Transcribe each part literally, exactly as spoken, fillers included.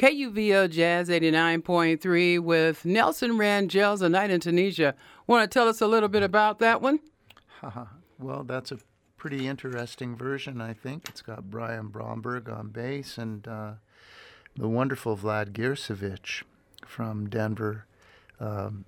K U V O Jazz eighty-nine point three with Nelson Rangel's A Night in Tunisia. Want to tell us a little bit about that one? Well, that's a pretty interesting version, I think. It's got Brian Bromberg on bass and uh, the wonderful Vlad Girsevich from Denver um,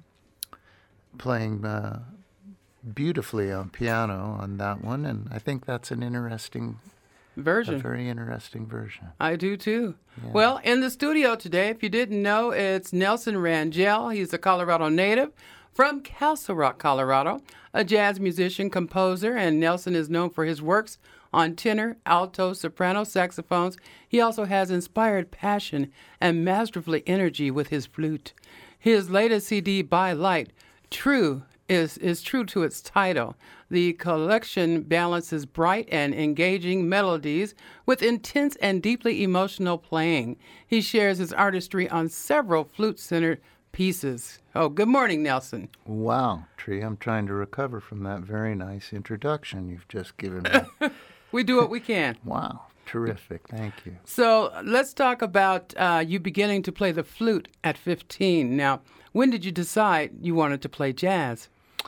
playing uh, beautifully on piano on that one. And I think that's an interesting version. A very interesting version. I do too. Yeah. Well, in the studio today, if you didn't know, it's Nelson Rangel. He's a Colorado native from Castle Rock, Colorado, a jazz musician, composer, and Nelson is known for his works on tenor, alto, soprano, saxophones. He also has inspired passion and masterfully energy with his flute. His latest C D, By Light, True, is, is true to its title. The collection balances bright and engaging melodies with intense and deeply emotional playing. He shares his artistry on several flute-centered pieces. Oh, good morning, Nelson. Wow, Tree, I'm trying to recover from that very nice introduction you've just given me. We do what we can. Wow, terrific. Thank you. So let's talk about uh, you beginning to play the flute at fifteen. Now, when did you decide you wanted to play jazz?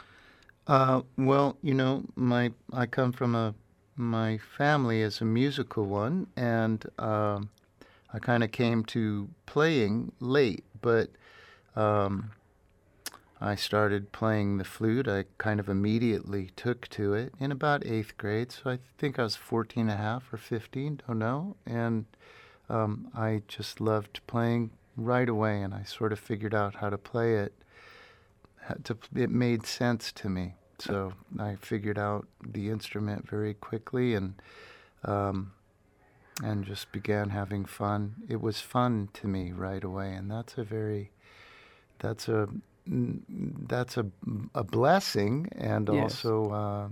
Uh, well, you know, my I come from a my family is a musical one, and uh, I kind of came to playing late, but um, I started playing the flute. I kind of immediately took to it in about eighth grade, so I think I was fourteen and a half or fifteen, don't know, and um, I just loved playing right away, and I sort of figured out how to play it. To, it made sense to me, so I figured out the instrument very quickly and um, and just began having fun. It was fun to me right away, and that's a very that's a that's a a blessing, and Yes. also uh,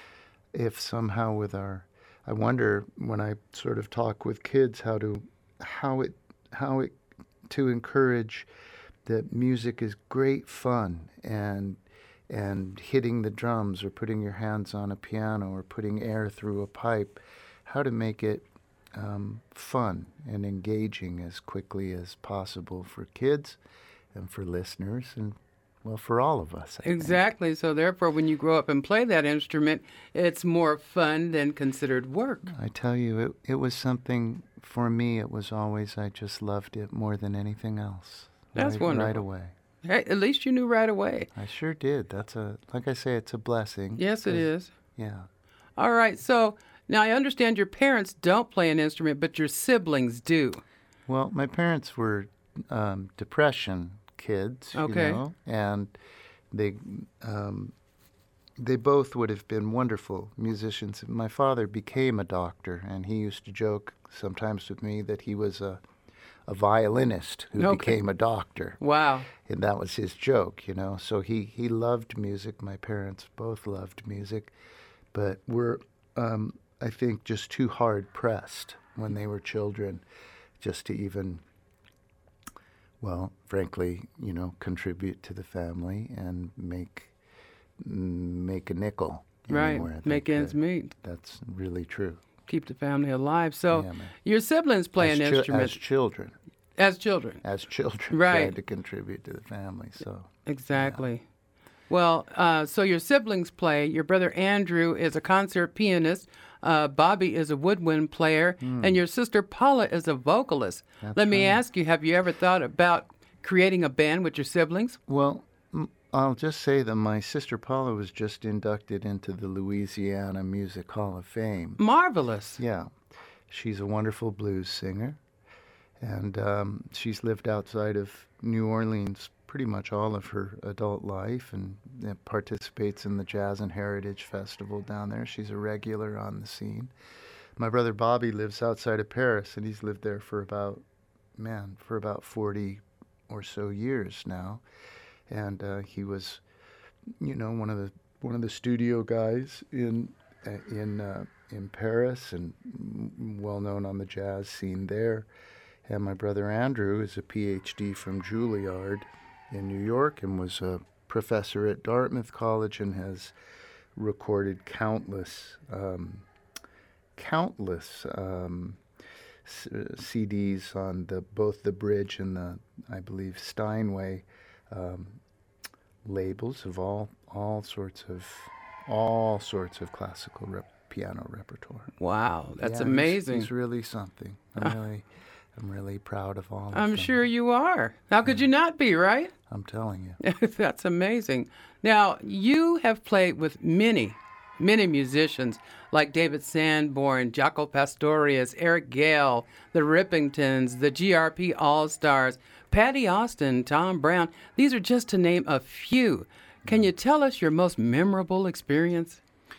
if somehow with our, I wonder when I sort of talk with kids how to how it how it to encourage that music is great fun, and and hitting the drums or putting your hands on a piano or putting air through a pipe, how to make it um, fun and engaging as quickly as possible for kids and for listeners and, well, for all of us. I Exactly. think. So therefore, when you grow up and play that instrument, it's more fun than considered work. I tell you, it, it was something, for me, it was always, I just loved it more than anything else. That's right, wonderful. Right away. Hey, at least you knew right away. I sure did. That's a, like I say, it's a blessing. Yes, it is. Yeah. All right. So now I understand your parents don't play an instrument, but your siblings do. Well, my parents were um, depression kids, Okay. you know, and they um, they both would have been wonderful musicians. My father became a doctor, and he used to joke sometimes with me that he was a a violinist who Okay. became a doctor. Wow. And that was his joke, you know. So he, he loved music. My parents both loved music, but were, um, I think, just too hard pressed when they were children just to even, well, frankly, you know, contribute to the family and make make a nickel. Right. Anywhere. I think Make ends that- meet. That's really true. Keep the family alive. So Yeah, man. your siblings play as an chil- instrument as children. as children. As children, Right. trying to contribute to the family. So Exactly. Well, uh, so your siblings play. Your brother Andrew is a concert pianist. Uh, Bobby is a woodwind player. And your sister Paula is a vocalist. That's Let me right. ask you, have you ever thought about creating a band with your siblings? Well, m- I'll just say that my sister Paula was just inducted into the Louisiana Music Hall of Fame. Marvelous. Yeah, she's a wonderful blues singer, and um, she's lived outside of New Orleans pretty much all of her adult life, and uh, participates in the Jazz and Heritage Festival down there. She's a regular on the scene. My brother Bobby lives outside of Paris, and he's lived there for about, man, for about forty or so years now. And uh, he was, you know, one of the one of the studio guys in uh, in uh, in Paris, and m- well known on the jazz scene there. And my brother Andrew is a P H D from Juilliard in New York, and was a professor at Dartmouth College, and has recorded countless, um, countless um, s- uh, C Ds on the both the Bridge and the, I believe, Steinway um, labels of all all sorts of all sorts of classical rep- piano repertoire. Wow, that's Yeah, amazing. He's, he's really something. I'm really, I'm really proud of all of I'm them. sure you are. How could you not be, right? I'm telling you. That's amazing. Now, you have played with many, many musicians like David Sanborn, Jaco Pastorius, Eric Gale, the Rippingtons, the G R P All-Stars, Patty Austin, Tom Brown. These are just to name a few. Can you tell us your most memorable experience?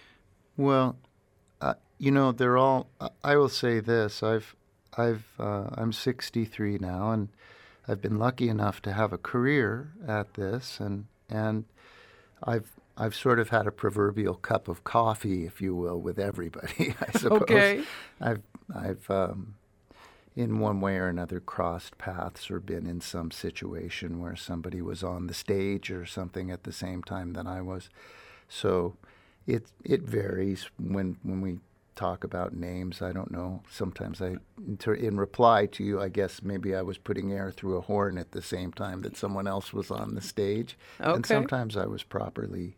Well, uh, you know, they're all. Uh, I will say this: I've, I've, uh, I'm sixty-three now, and I've been lucky enough to have a career at this, and and I've I've sort of had a proverbial cup of coffee, if you will, with everybody. I suppose. Okay. I've I've um, in one way or another crossed paths or been in some situation where somebody was on the stage or something at the same time that I was. So it it varies when when we talk about names. I don't know. Sometimes I, in, ter- in reply to you, I guess maybe I was putting air through a horn at the same time that someone else was on the stage. Okay. And sometimes I was properly,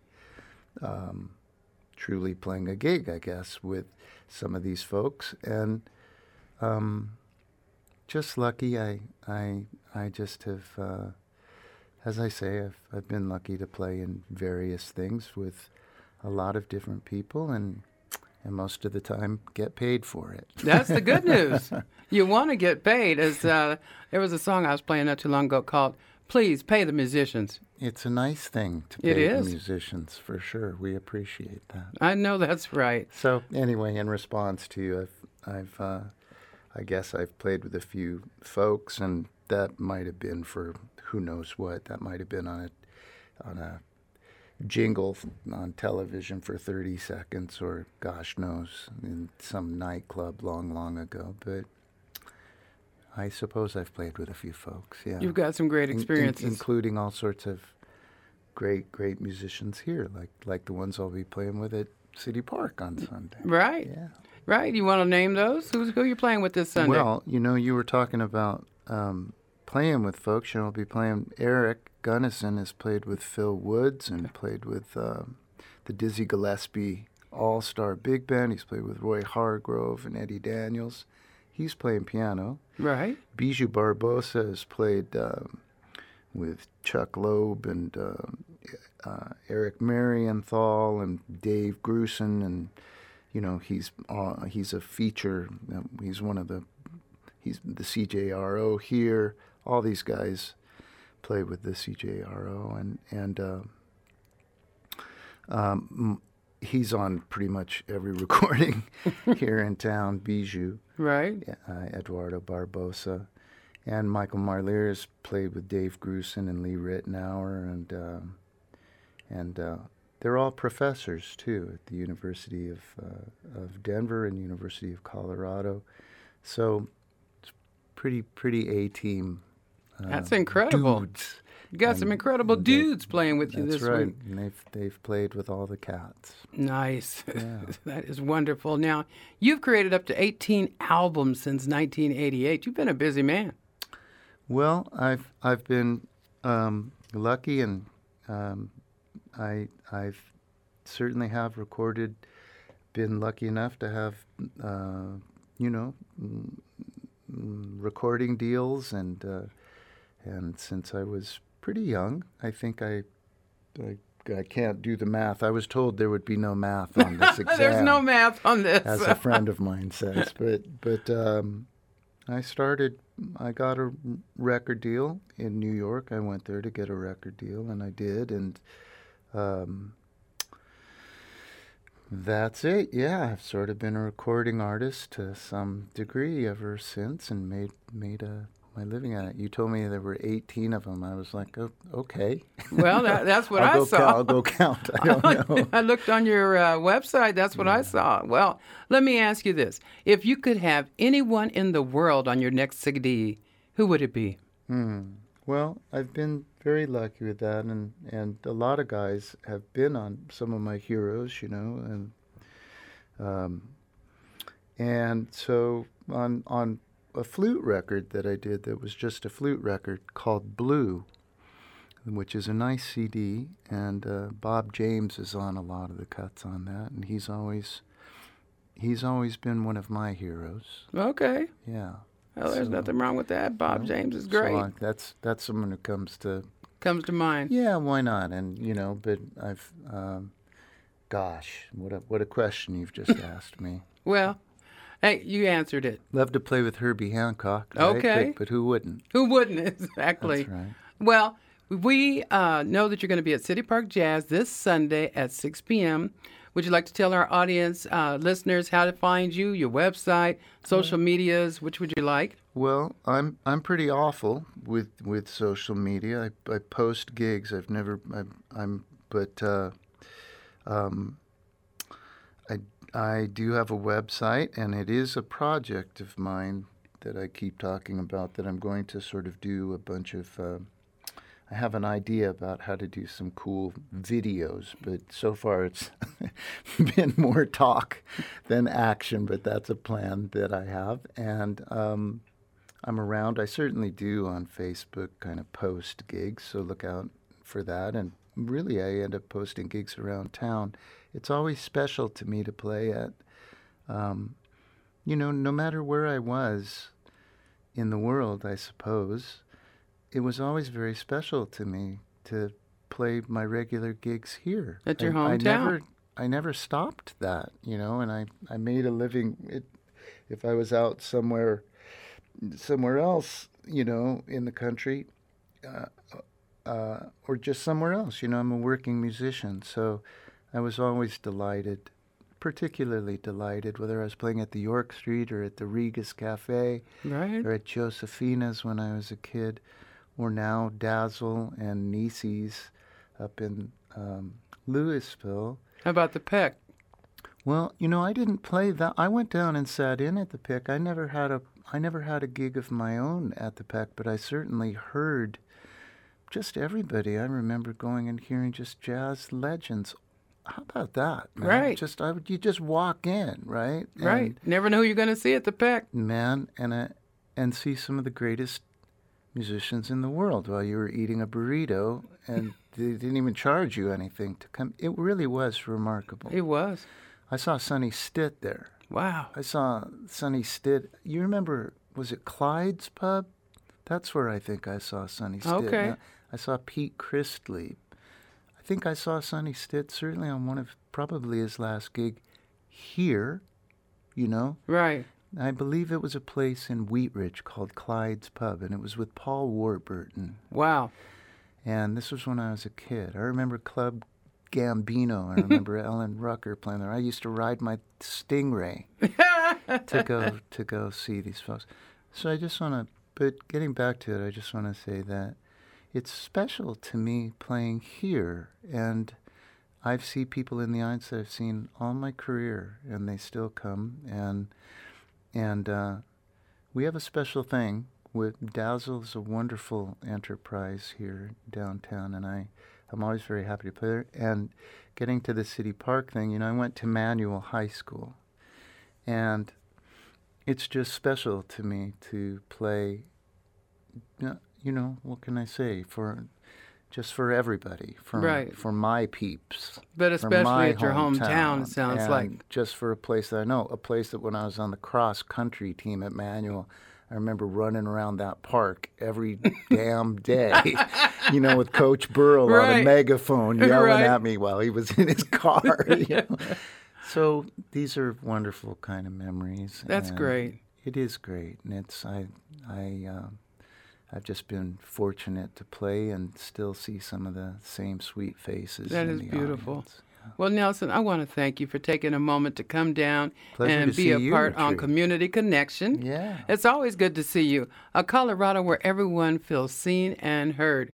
um, truly playing a gig, I guess, with some of these folks. And um, just lucky. I I I just have, uh, as I say, I've I've been lucky to play in various things with a lot of different people, and and most of the time get paid for it. That's the good news. You want to get paid. As uh, there was a song I was playing not too long ago called "Please Pay the Musicians." It's a nice thing to It pay the is. musicians, for sure. We appreciate that. I know that's right. So anyway, in response to you, I've I've uh, I guess I've played with a few folks, and that might have been for who knows what. That might have been on a on a jingle on television for thirty seconds, or gosh knows, in some nightclub long, long ago. But I suppose I've played with a few folks, yeah. You've got some great In- in- experiences. including all sorts of great, great musicians here, like like the ones I'll be playing with at City Park on Sunday. Right. Yeah. Right. You want to name those? Who's, who are you playing with this Sunday? Well, you know, you were talking about um, playing with folks. You know, I'll be playing. Eric Gunnison has played with Phil Woods and played with um, the Dizzy Gillespie All-Star Big Band. He's played with Roy Hargrove and Eddie Daniels. He's playing piano. Right. Bijou Barbosa has played um, with Chuck Loeb and um, uh, Eric Marienthal and Dave Grusin, and you know he's uh, he's a feature. Uh, he's one of the he's the C J R O here. All these guys play with the C J R O, and and uh, um, he's on pretty much every recording here in town. Bijou, Right. uh, Eduardo Barbosa, and Michael Marlier has played with Dave Grusin and Lee Rittenauer, and um, and uh, they're all professors too at the University of uh, of Denver and University of Colorado. So it's pretty pretty A team. Uh, That's incredible. Dudes. You got And some incredible they- dudes playing with you That's this right. week. And they've they've played with all the cats. Nice. Yeah. That is wonderful. Now, you've created up to eighteen albums since nineteen eighty-eight. You've been a busy man. Well, I've I've been um, lucky, and um, I I've certainly have recorded. Been lucky enough to have uh, you know mm, mm, recording deals, and uh, and since I was pretty young, I think I, I I can't do the math. I was told there would be no math on this exam. There's no math on this. as a friend of mine says. But but um, I started. I got a record deal in New York. I went there to get a record deal, and I did. And um, that's it. Yeah, I've sort of been a recording artist to some degree ever since, and made made a my living at it. You told me there were eighteen of them. I was like, oh, okay. Well, that, that's what I'll I go saw. Count, I'll go count. I don't know. I looked on your uh, website. That's what I saw. Well, let me ask you this. If you could have anyone in the world on your next C D, who would it be? Hmm. Well, I've been very lucky with that, and, and a lot of guys have been on some of my heroes, you know, and um, and so on on a flute record that I did that was just a flute record called Blue, which is a nice C D, and uh, Bob James is on a lot of the cuts on that, and he's always he's always been one of my heroes. Okay. Yeah. Well, there's So, nothing wrong with that. Bob you know, James is so great. I- that's that's someone who comes to Comes to mind. yeah, why not? And you know, but I've um, gosh, what a what a question you've just asked me. Well, hey, you answered it. Love to play with Herbie Hancock. Right? Okay. But, but who wouldn't? Who wouldn't? Exactly. That's right. Well, we uh, know that you're going to be at City Park Jazz this Sunday at six p.m. Would you like to tell our audience, uh, listeners, how to find you, your website, social medias? Which would you like? Well, I'm I'm pretty awful with with social media. I, I post gigs. I've never I, I'm but uh, um, I I do have a website, and it is a project of mine that I keep talking about. That I'm going to sort of do a bunch of. Uh, I have an idea about how to do some cool videos, but so far it's been more talk than action. But that's a plan that I have, and. Um, I'm around. I certainly do on Facebook kind of post gigs, so look out for that. And really, I end up posting gigs around town. It's always special to me to play at, um, you know, no matter where I was in the world, I suppose, it was always very special to me to play my regular gigs here. At your I, I hometown. never, I never stopped that, you know, and I, I made a living. It, if I was out somewhere somewhere else, you know, in the country, uh, uh, or just somewhere else. You know, I'm a working musician, so I was always delighted, particularly delighted, whether I was playing at the York Street or at the Regis Cafe Right. or at Josefina's when I was a kid, or now Dazzle and Nisi's up in um, Louisville. How about the Peck? Well, you know, I didn't play that. I went down and sat in at the Pick. I never had a I never had a gig of my own at the Peck, but I certainly heard just everybody. I remember going and hearing just jazz legends. How about that, man? Right. Just I would you just walk in, right? Right. Never know who you're going to see at the Peck. And, man, and uh, and see some of the greatest musicians in the world while you were eating a burrito, and they didn't even charge you anything to come. It really was remarkable. It was. I saw Sonny Stitt there. Wow. I saw Sonny Stitt. You remember, was it Clyde's Pub? That's where I think I saw Sonny Stitt. Okay. Now, I saw Pete Christley. I think I saw Sonny Stitt certainly on one of probably his last gig here, you know. Right. I believe it was a place in Wheat Ridge called Clyde's Pub, and it was with Paul Warburton. Wow. And this was when I was a kid. I remember Club Gambino. I remember Ellen Rucker playing there. I used to ride my Stingray to go to go see these folks. So I just want to, but getting back to it, I just want to say that it's special to me playing here, and I've seen people in the audience that I've seen all my career, and they still come, and and uh, we have a special thing with Dazzle. Is a wonderful enterprise here downtown, and I. I'm always very happy to play there. And getting to the City Park thing, you know, I went to Manual High School. And it's just special to me to play, you know, what can I say, for just for everybody, for, Right. for my peeps. But for especially my at your hometown, it sounds and like. just for a place that I know, a place that when I was on the cross-country team at Manual, I remember running around that park every damn day, you know, with Coach Burrell on Right. a megaphone yelling Right. at me while he was in his car. You know? So these are wonderful kind of memories. That's and great. It is great, and it's I I uh, I've just been fortunate to play and still see some of the same sweet faces. That in is the beautiful. audience. Well, Nelson, I want to thank you for taking a moment to come down Pleasure and to be see a you, part on Richard. Community Connection. Yeah. It's always good to see you. A Colorado where everyone feels seen and heard.